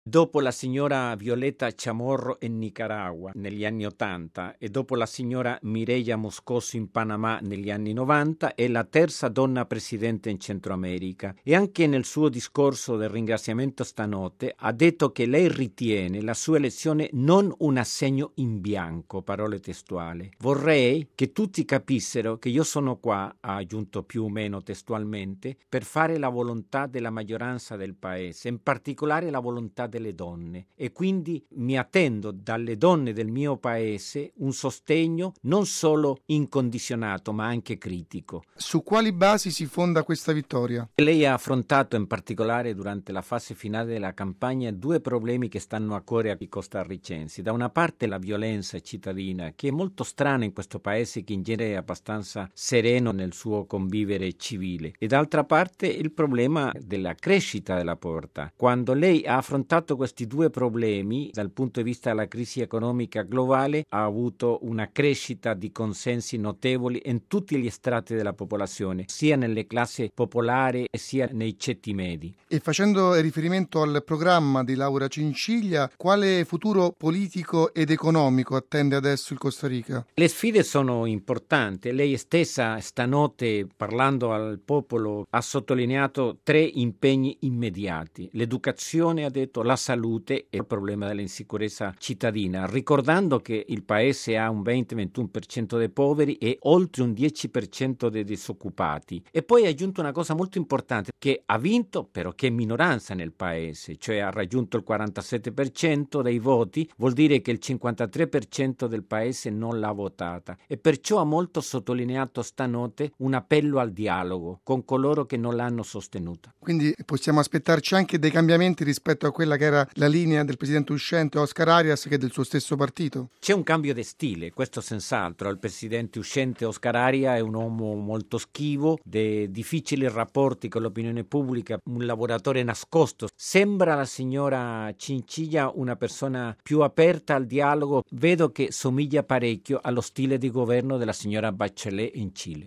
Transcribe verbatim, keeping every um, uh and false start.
Dopo la signora Violeta Chamorro in Nicaragua negli anni ottanta e dopo la signora Mireya Moscoso in Panama negli anni novanta, è la terza donna presidente in Centro America, e anche nel suo discorso del ringraziamento stanotte ha detto che lei ritiene la sua elezione non un assegno in bianco, parole testuali. Vorrei che tutti capissero che io sono qua, ha aggiunto più o meno testualmente, per fare la volontà della maggioranza del paese, in particolare la volontà delle donne, e quindi mi attendo dalle donne del mio paese un sostegno non solo incondizionato ma anche critico. Su quali basi si fonda questa vittoria? Lei ha affrontato in particolare durante la fase finale della campagna due problemi che stanno a cuore ai costarricensi. Da una parte la violenza cittadina, che è molto strana in questo paese che in genere è abbastanza sereno nel suo convivere civile, e d'altra parte il problema della crescita della povertà. Quando lei ha affrontato questi due problemi dal punto di vista della crisi economica globale, ha avuto una crescita di consensi notevoli in tutti gli strati della popolazione, sia nelle classi popolari sia nei ceti medi. E facendo riferimento al programma di Laura Cinciglia, quale futuro politico ed economico attende adesso il Costa Rica? Le sfide sono importanti. Lei stessa stanotte, parlando al popolo, ha sottolineato tre impegni immediati: l'educazione, ha detto, la salute e il problema dell'insicurezza cittadina, ricordando che il paese ha un venti ventuno per cento dei poveri e oltre un dieci per cento dei disoccupati. E poi ha aggiunto una cosa molto importante, che ha vinto però che è minoranza nel paese, cioè ha raggiunto il quarantasette per cento dei voti, vuol dire che il cinquantatré per cento del paese non l'ha votata, e perciò ha molto sottolineato stanotte un appello al dialogo con coloro che non l'hanno sostenuta. Quindi possiamo aspettarci anche dei cambiamenti rispetto a quella che era la linea del presidente uscente Oscar Arias, che è del suo stesso partito? C'è un cambio di stile, questo senz'altro. Il presidente uscente Oscar Arias è un uomo molto schivo, di difficili rapporti con l'opinione pubblica, un lavoratore nascosto. Sembra la signora Cinciglia una persona più aperta al dialogo. Vedo che somiglia parecchio allo stile di governo della signora Bachelet in Cile.